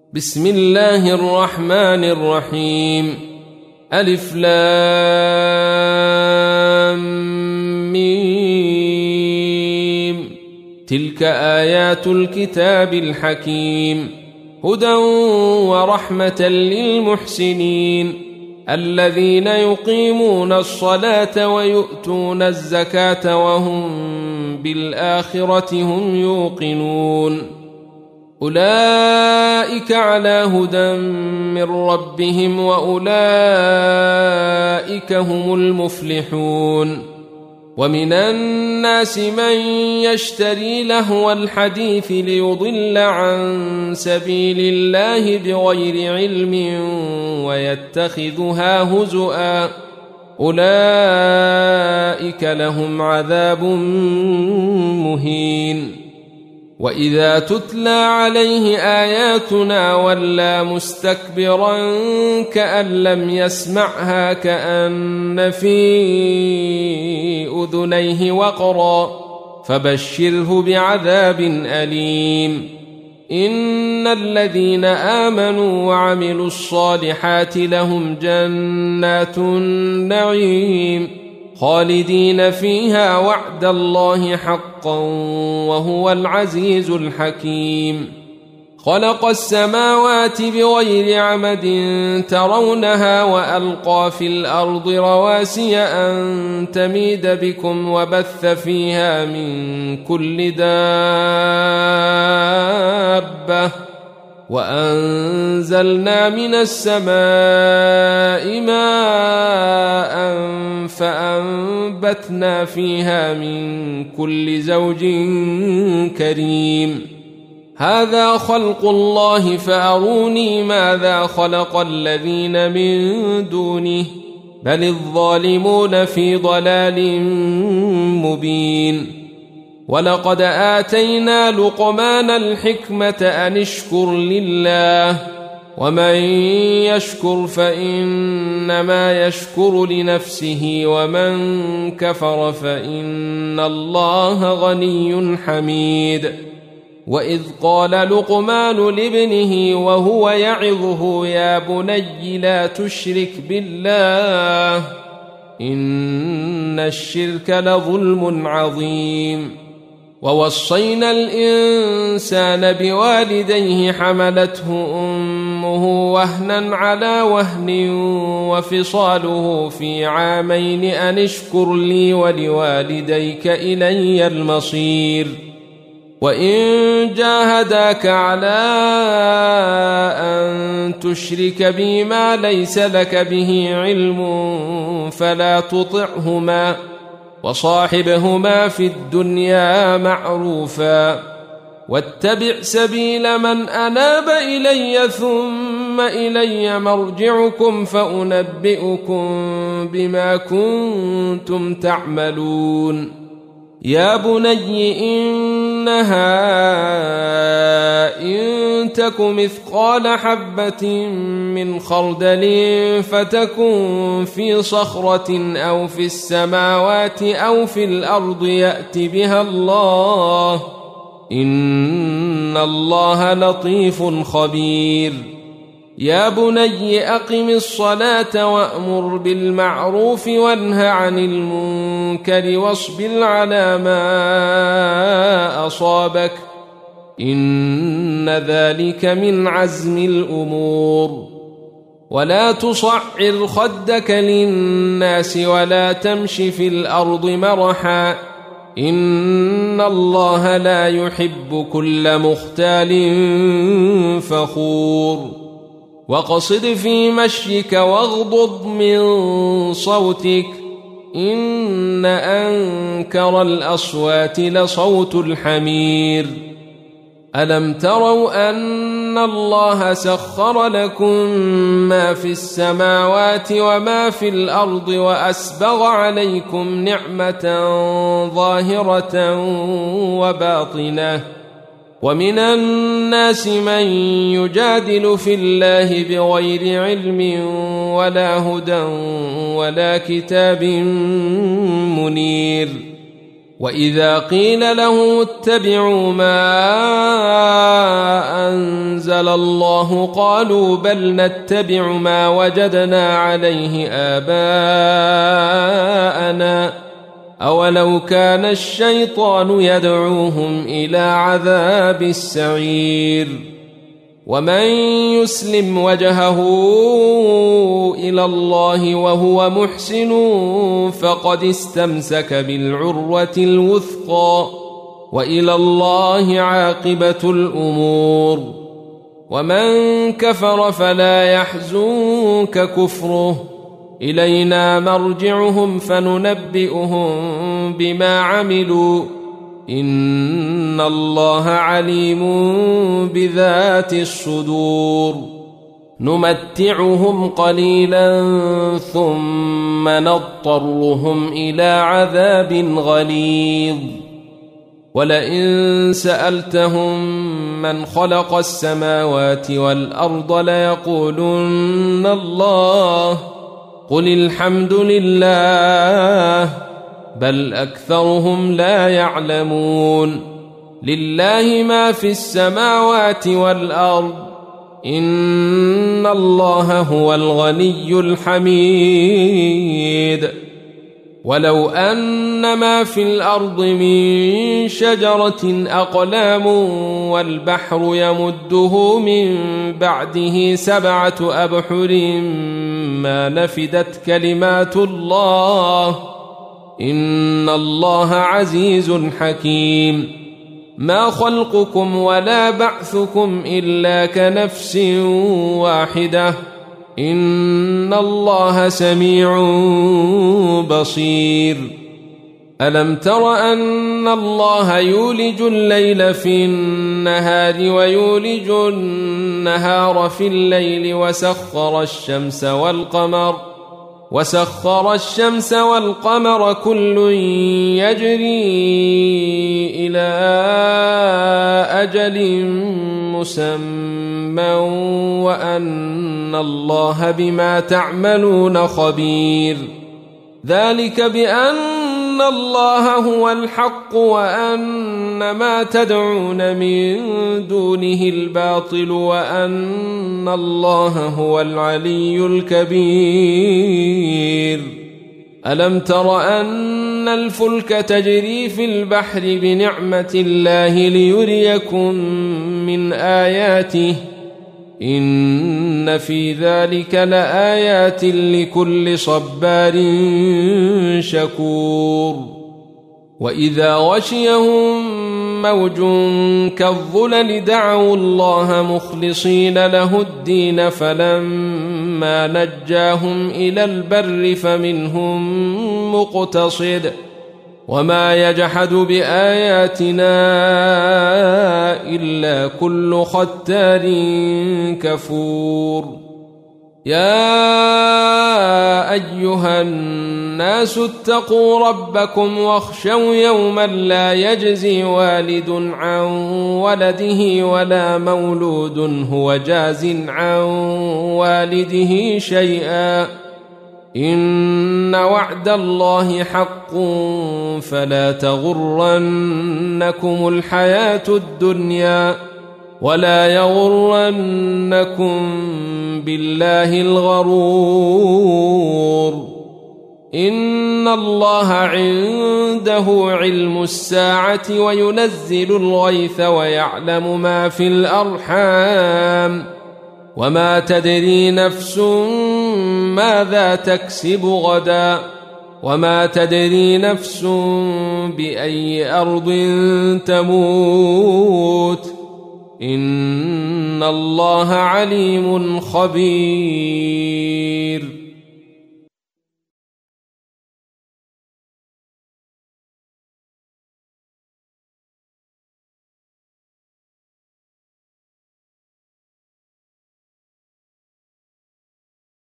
بسم الله الرحمن الرحيم. ألف لام ميم. تلك آيات الكتاب الحكيم، هدى ورحمة للمحسنين الذين يقيمون الصلاة ويؤتون الزكاة وهم بالآخرة هم يوقنون. أولئك على هدى من ربهم وأولئك هم المفلحون. ومن الناس من يشتري لهو الحديث ليضل عن سبيل الله بغير علم ويتخذها هزؤا، أولئك لهم عذاب مهين. وإذا تتلى عليه آياتنا ولى مستكبرا كأن لم يسمعها كأن في أذنيه وقرا، فبشره بعذاب أليم. إن الذين آمنوا وعملوا الصالحات لهم جنات النعيم خالدين فيها وعد الله حقا وهو العزيز الحكيم. خلق السماوات بغير عمد ترونها وألقى في الأرض رواسي أن تميد بكم وبث فيها من كل دابة، وأنزلنا من السماء ماء فأنبتنا فيها من كل زوج كريم. هذا خلق الله فأروني ماذا خلق الذين من دونه بل الظالمون في ضلال مبين. ولقد آتينا لقمان الحكمة أن اشكر لله، ومن يشكر فإنما يشكر لنفسه ومن كفر فإن الله غني حميد. وإذ قال لقمان لابنه وهو يعظه يا بني لا تشرك بالله إن الشرك لظلم عظيم. ووصينا الإنسان بوالديه حملته أمه وهنا على وهن وفصاله في عامين أن اشكر لي ولوالديك إلي المصير. وإن جاهداك على أن تشرك بي ما ليس لك به علم فلا تطعهما وصاحبهما في الدنيا معروفا، واتبع سبيل من أناب إلي ثم إلي مرجعكم فأنبئكم بما كنتم تعملون. يا بني إنها إن تك مثقال حبة من خردل فتكن في صخرة أو في السماوات أو في الأرض يأت بها الله إن الله لطيف خبير. يا بني أقم الصلاة وأمر بالمعروف وانه عن المنكر واصبر على ما أصابك إن ذلك من عزم الأمور. ولا تصعر خدك للناس ولا تمش في الأرض مرحا إن الله لا يحب كل مختال فخور. وقصد في مشيك واغضض من صوتك إن أنكر الأصوات لصوت الحمير. ألم تروا أن الله سخر لكم ما في السماوات وما في الأرض وأسبغ عليكم نعمة ظاهرة وباطنة؟ ومن الناس من يجادل في الله بغير علم ولا هدى ولا كتاب منير. وإذا قيل له اتبعوا ما أنزل الله قالوا بل نتبع ما وجدنا عليه آباءنا أولو كان الشيطان يدعوهم إلى عذاب السعير ومن يسلم وجهه إلى الله وهو محسن فقد استمسك بالعروة الوثقى وإلى الله عاقبة الأمور ومن كفر فلا يحزنك كفره إلينا مرجعهم فننبئهم بما عملوا إن الله عليم بذات الصدور نمتعهم قليلا ثم نضطرهم إلى عذاب غليظ ولئن سألتهم من خلق السماوات والأرض ليقولن الله قل الحمد لله بل أكثرهم لا يعلمون لله ما في السماوات والأرض إن الله هو الغني الحميد ولو أن ما في الأرض من شجرة أقلام والبحر يمده من بعده 7 أبحر ما نفدت كلمات الله إن الله عزيز حكيم ما خلقكم ولا بعثكم إلا كنفس واحدة إن الله سميع بصير ألم تر أن الله يولج الليل في النهار ويولج النهار في الليل وسخر الشمس والقمر كل يجري إلى أجل مسمى وأن الله بما تعملون خبير ذلك بأن الله هو الحق وأن ما تدعون من دونه الباطل وأن الله هو العلي الكبير ألم تر أن الفلك تجري في البحر بنعمة الله ليريكم من آياته إن في ذلك لآيات لكل صبار شكور وإذا غشيهم موج كالظلل دعوا الله مخلصين له الدين فلما نجاهم إلى البر فمنهم مقتصد وما يجحد بآياتنا إلا كل ختار كفور يا أيها الناس اتقوا ربكم واخشوا يوما لا يجزي والد عن ولده ولا مولود هو جاز عن والده شيئا إن وعد الله حق فلا تغرنكم الحياة الدنيا ولا يغرنكم بالله الغرور إن الله عنده علم الساعة وينزل الغيث ويعلم ما في الأرحام وما تدري نفس ماذا تكسب غدا وما تدري نفس بأي أرض تموت إن الله عليم خبير